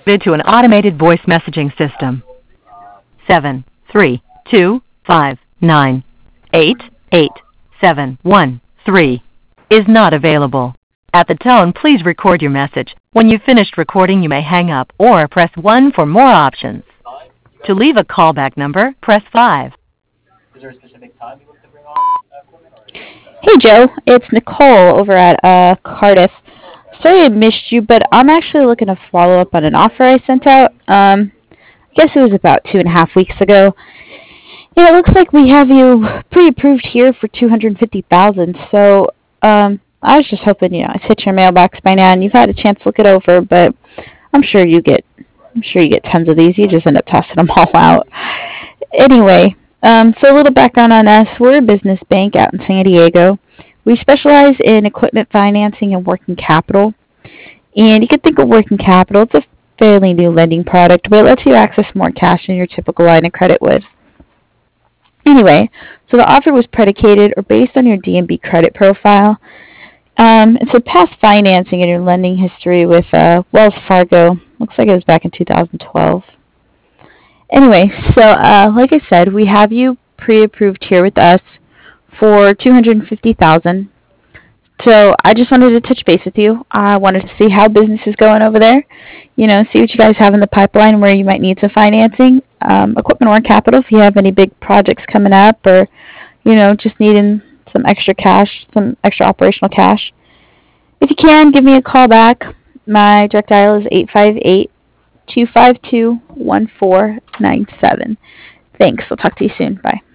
To an automated voice messaging system. 73259888713 is not available. At the tone, please record your message. When you've finished recording, you may hang up or press 1 for more options. To leave a callback number, press 5. Hey Joe, it's Nicole over at Cardiff. Sorry I missed you, but I'm actually looking to follow up on an offer I sent out. I guess it was about 2.5 weeks ago. Yeah, it looks like we have you pre-approved here for $250,000. So I was just hoping, it's hit your mailbox by now and you've had a chance to look it over. But I'm sure you get tons of these. You just end up tossing them all out. Anyway, so a little background on us. We're a business bank out in San Diego. We specialize in equipment financing and working capital. And you can think of working capital. It's a fairly new lending product, but it lets you access more cash than your typical line of credit would. Anyway, so the offer was predicated or based on your D&B credit profile. It's a past financing in your lending history with Wells Fargo. Looks like it was back in 2012. Anyway, so like I said, we have you pre-approved here with us for $250,000. So I just wanted to touch base with you. I wanted to see how business is going over there. See what you guys have in the pipeline where you might need some financing, equipment or capital if you have any big projects coming up or, just needing some extra cash, some extra operational cash. If you can, give me a call back. My direct dial is 858-252-1497. Thanks. I'll talk to you soon. Bye.